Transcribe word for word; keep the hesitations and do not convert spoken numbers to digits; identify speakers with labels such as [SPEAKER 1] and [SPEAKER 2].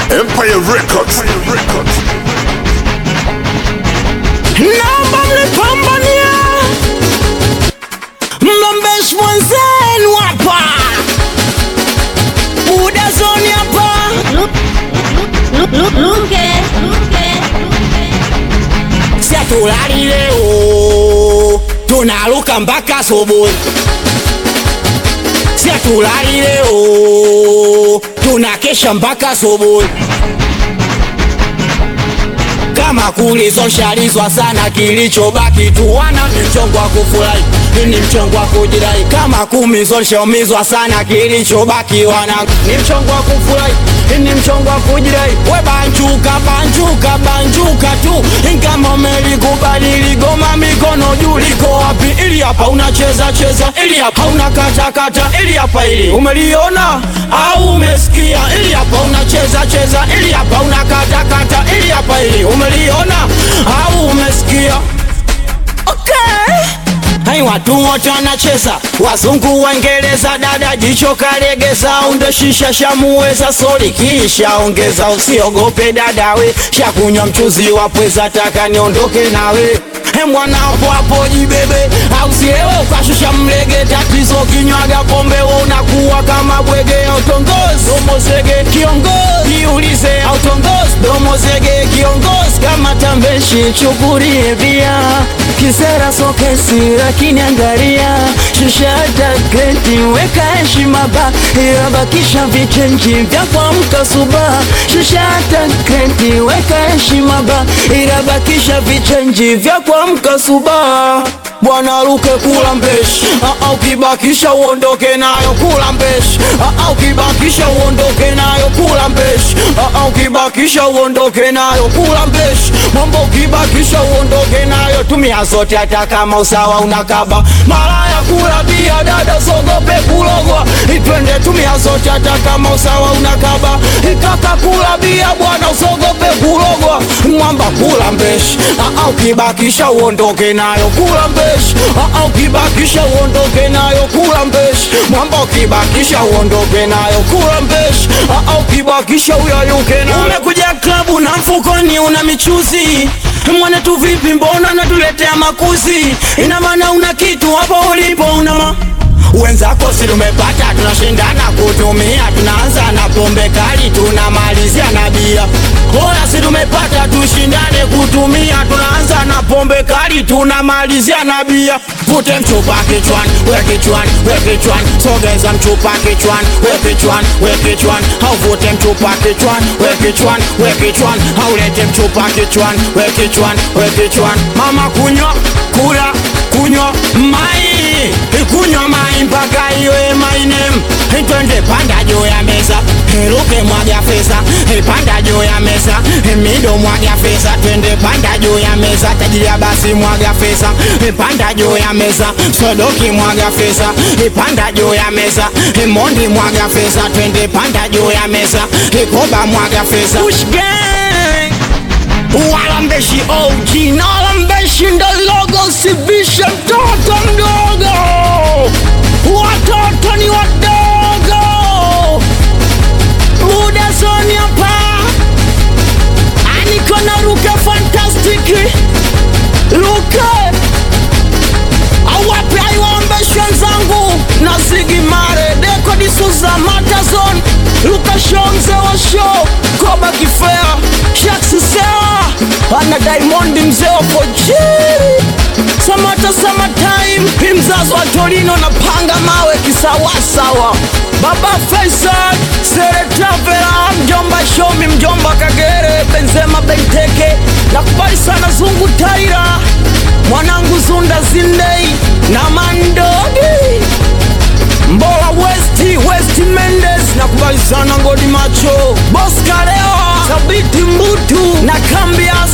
[SPEAKER 1] Empire Records.
[SPEAKER 2] Naomba mlipambania Mlombesh mwenzenu hapa Buda zoni hapa
[SPEAKER 3] Luke
[SPEAKER 2] Siatulali leo tunaruka mpaka asubuhi. Siatulali leo tunakesha mpaka asubuhi. Kama kulizoshalizwa sana, kilichobaki tuwana ni mchongo wa kufurahi, ni mchongo wa kujirai. Kama kumizoshaumizwa sana, kilichobaki wana ni mchongo wa kufurahi, ni mchongo wa kujirai. We banjuka banjuka banjuka tu, kama umelikubali ligoma mikono juu. Liko wapi ili hapa unacheza cheza, ili hapa unakata kata, ili hapa ili umeliona au umesikia, ili hapa unacheza cheza, ili hapa unakata kata, ili hapa ili umeliona au umesikia. Okay. Hai watu wote wanacheza, wazungu waingereza, dada jicho kalegeza, unde shisha shamuweza, soli kisha ongeza. Usiogope dadawe, shakunywa mchuzi wa pweza, taka niondoke nawe. He mwana hapo hapo jibebe, au siewe ukashusha mlege. Tatizo kinywaga pombe unakuwa kama bwege. Autongozi domozege kiongozi, iulize autongozi domozege kiongozi. Kama tambeshi chukurie bia, kisera sokesi lakini angaria. Shusha hata kreti weka heshima ba, irabakisha vichenji vya kuamka suba. Shusha hata kreti weka heshima ba, irabakisha vichenji vya kuamka suba. Bwana Luke kula mbeshi, au kibakisha uondoke nayo kula mbeshi. Au kibakisha uondoke nayo kula mbeshi. Au kibakisha uondoke nayo kula mbeshi. Mambo kibakisha uondoke nayo, tumia zote hata kama usawa unakaba. Malaya kula bia, dada sogope kulogwa. Itwende tumia zote hata kama usawa unakaba. Ikaka kula bia bwana usogope kulogwa. Mwamba kula mbeshi, au kibakisha uondoke nayo kula mbeshi. Au kibakisha uondoke nayo kula mbeshi. Mwamba kibakisha uondoke nayo kula mbeshi. Au kibakisha uyayuke nayo. Umekuja klabu na mfukoni una michuzi, mwana tu vipi mbona natuletea makuzi? Ina maana una kitu hapo ulipo unama wenzako si tumepata, tunashindana kutumia. Tunaanza na pombe kali, tunamalizia na bia. Hoya si tumepata, tushindane kutumia. Tunaanza na pombe kali, tunamalizia na bia. Vute mchupa kichwani, we kichwani, we kichwani. Sogeza mchupa kichwani, we kichwani, we kichwani. Au vute mchupa kichwani, we kichwani, we kichwani. Au lete mchupa kichwani, we kichwani, we kichwani. Mama kunywa, kula, kunywa mai, kunywa mai mpaka iwe my name. Twende panda juu ya meza, Luke mwaga fesa. Panda juu ya meza, Mido mwaga fesa. Twende panda juu ya meza, tajiri basi mwaga fesa. Panda juu ya meza, Sodoki mwaga fesa. Panda juu ya meza, Mondi mwaga fesa. Twende panda juu ya meza, Koba mwaga fesa. Push gang Walambeshi O G na Walambeshi ndo logo, sibisha mtoto mdogo. Watoto ni wadogo. Buda zoni hapa, aniko na Luke fantastic. Luke awape aiwaambeshi wenzangu na Ziggy Marley, Deko D'Souza, Matazon, Luka show mzee wa show, Koba Kifea, Shaxi Sewa, ana Diamond mzee wa Fojiri, Samata Summertime, mzazi wa Torino na panga mawe kisawasawa. Baba Faisal, Sere Travela, mjomba Shomi, mjomba Kagere, Benzema Benteke. Nakubali sana Zungu Taira, mwanangu Zunda Zindei na Mandogi, Mbola Westi, Westi Mendes. Nakubali sana Ngodi Macho, Boss Kalewa, Sabiti Mbutu na Kambia